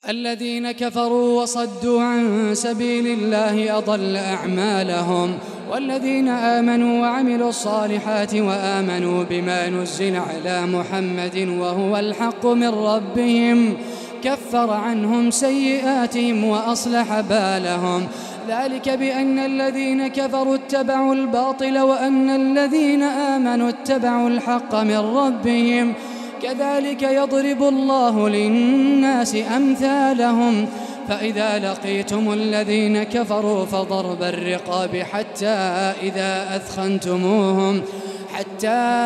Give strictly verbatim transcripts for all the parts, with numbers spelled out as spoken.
الذين كفروا وصدوا عن سبيل الله أضل أعمالهم. والذين آمنوا وعملوا الصالحات وآمنوا بما نزل على محمد وهو الحق من ربهم كفر عنهم سيئاتهم وأصلح بالهم. ذلك بأن الذين كفروا اتبعوا الباطل وأن الذين آمنوا اتبعوا الحق من ربهم كذلك يضرب الله للناس أمثالهم. فإذا لقيتم الذين كفروا فضرب الرقاب حتى إذا أثخنتموهم حتى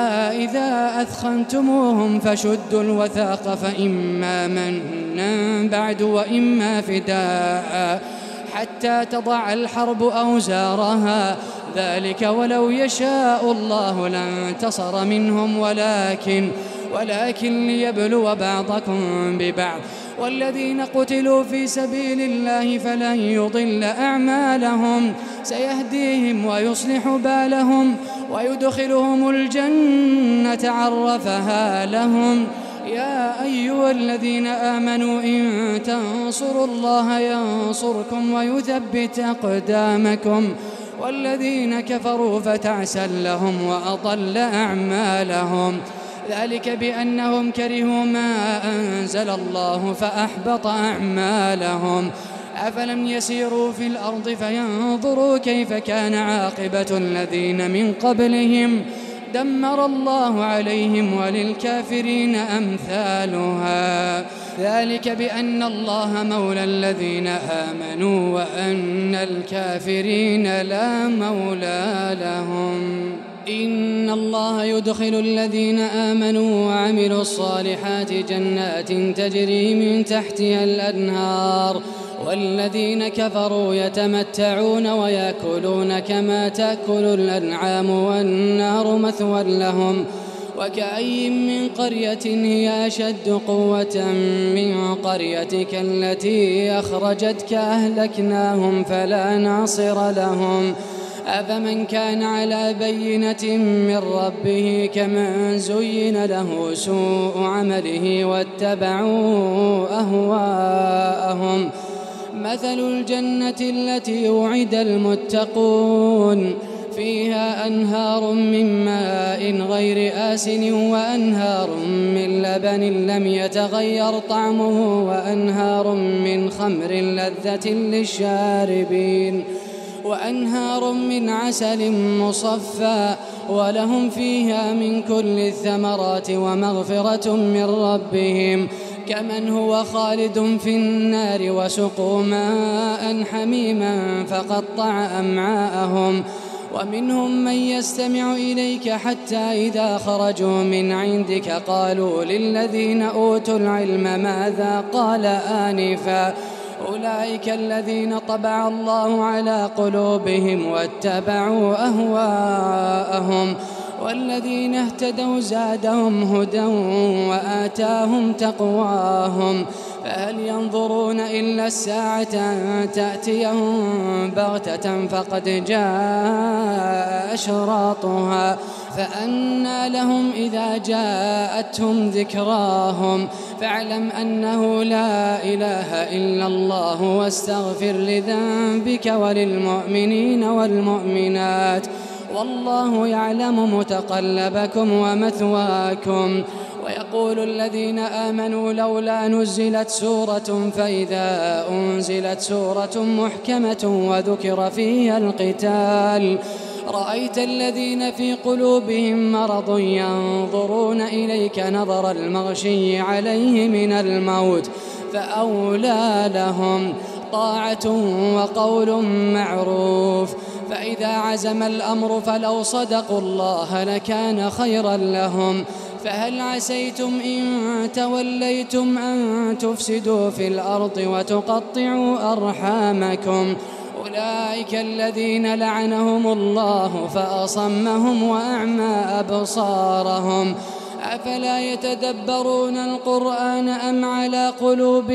إذا أثخنتموهم فشدوا الوثاق فإما منا بعد وإما فداء حتى تضع الحرب أوزارها. ذلك ولو يشاء الله لانتصر منهم ولكن ولكن ليبلو بعضكم ببعض. والذين قتلوا في سبيل الله فلن يضل أعمالهم سيهديهم ويصلح بالهم ويدخلهم الجنة عرفها لهم. يا أيها الذين آمنوا إن تنصروا الله ينصركم ويثبت أقدامكم. والذين كفروا فتعسا لهم وأضل أعمالهم. ذلك بأنهم كرهوا ما أنزل الله فأحبط أعمالهم. أفلم يسيروا في الأرض فينظروا كيف كان عاقبة الذين من قبلهم دمر الله عليهم وللكافرين أمثالها. ذلك بأن الله مولى الذين آمنوا وأن الكافرين لا مولى لهم. إن الله يدخل الذين آمنوا وعملوا الصالحات جنات تجري من تحتها الأنهار والذين كفروا يتمتعون ويأكلون كما تأكل الأنعام والنار مثوى لهم. وكأي من قرية هي أشد قوة من قريتك التي أخرجتك أهلكناهم فلا ناصر لهم. أفمن كان على بينة من ربه كمن زين له سوء عمله واتبعوا أهواءهم. مثل الجنة التي وعد المتقون فيها أنهار من ماء غير آسن وأنهار من لبن لم يتغير طعمه وأنهار من خمر لذة للشاربين وأنهار من عسل مصفى ولهم فيها من كل الثمرات ومغفرة من ربهم كمن هو خالد في النار وسقوا ماء حميما فقطع أمعاءهم. ومنهم من يستمع إليك حتى إذا خرجوا من عندك قالوا للذين أوتوا العلم ماذا قال آنفا أولئك الذين طبع الله على قلوبهم واتبعوا أهواءهم. والذين اهتدوا زادهم هدى وآتاهم تقواهم. فهل ينظرون إلا الساعة أن تأتيهم بغتة فقد جاء أشراطها فأنى لهم إذا جاءتهم ذكراهم. فاعلم أنه لا إله إلا الله واستغفر لذنبك وللمؤمنين والمؤمنات والله يعلم متقلبكم ومثواكم. ويقول الذين آمنوا لولا نزلت سورة فإذا أنزلت سورة محكمة وذكر فيها القتال رأيت الذين في قلوبهم مرض ينظرون إليك نظر المغشي عليه من الموت فأولى لهم طاعة وقول معروف. فإذا عزم الأمر فلو صدقوا الله لكان خيرا لهم. فهل عسيتم إن توليتم أن تفسدوا في الأرض وتقطعوا أرحامكم أولئك الذين لعنهم الله فأصمهم وأعمى أبصارهم أفلا يتدبرون القرآن أم على قلوب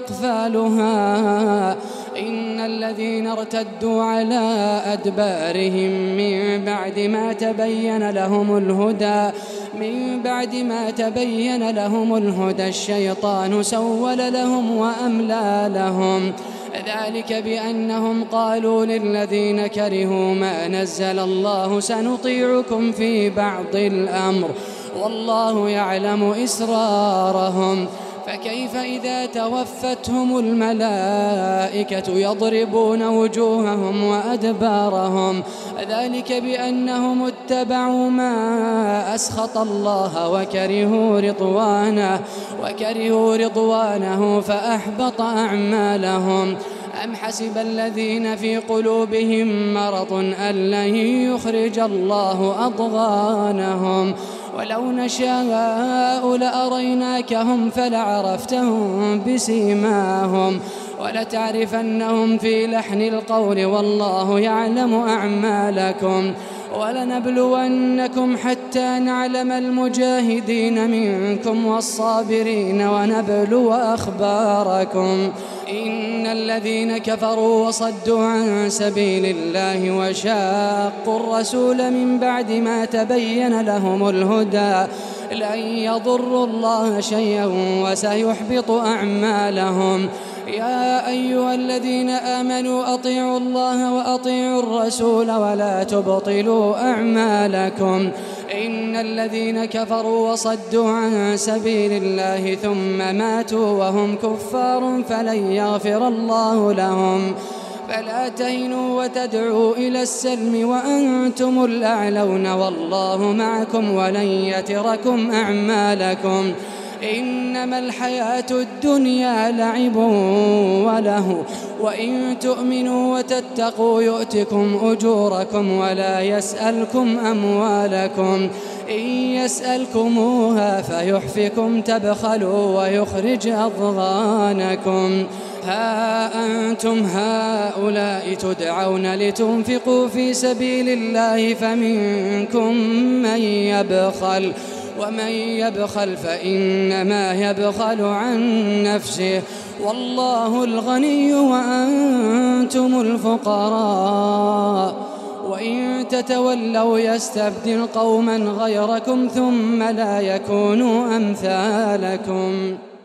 أقفالها إن الذين ارتدوا على أدبارهم من بعد ما تبين لهم الهدى من بعد ما تبين لهم الهدى الشيطان سول لهم وأملى لهم ذلك بأنهم قالوا للذين كرهوا ما نزل الله سنطيعكم في بعض الأمر والله يعلم إسرارهم فكيف إذا توفتهم الملائكة يضربون وجوههم وأدبارهم ذلك بأنهم اتبعوا ما أسخط الله وكرهوا رضوانه وكرهوا رضوانه فأحبط أعمالهم أم حسب الذين في قلوبهم مرض أن لن يخرج الله أضغانهم ولو نشاء لأريناكهم فلعرفتهم بسيماهم ولتعرفنهم في لحن القول والله يعلم أعمالكم ولنبلونكم حتى نعلم المجاهدين منكم والصابرين ونبلو أخباركم إن الذين كفروا وصدوا عن سبيل الله وشاقوا الرسول من بعد ما تبين لهم الهدى لن يضروا الله شيئا وسيحبط أعمالهم يا أيها الذين آمنوا أطيعوا الله وأطيعوا الرسول ولا تبطلوا أعمالكم إن الذين كفروا وصدوا عن سبيل الله ثم ماتوا وهم كفار فلن يغفر الله لهم فلا تهنوا وتدعوا إلى السلم وأنتم الأعلون والله معكم ولن يتركم أعمالكم إنما الحياة الدنيا لعب وله وإن تؤمنوا وتتقوا يؤتكم أجوركم ولا يسألكم أموالكم إن يسألكموها فيحفكم تبخلوا ويخرج أضغانكم ها أنتم هؤلاء تدعون لتنفقوا في سبيل الله فمنكم من يبخل ومن يبخل فإنما يبخل عن نفسه والله الغني وأنتم الفقراء وإن تتولوا يستبدل قوما غيركم ثم لا يكونوا أمثالكم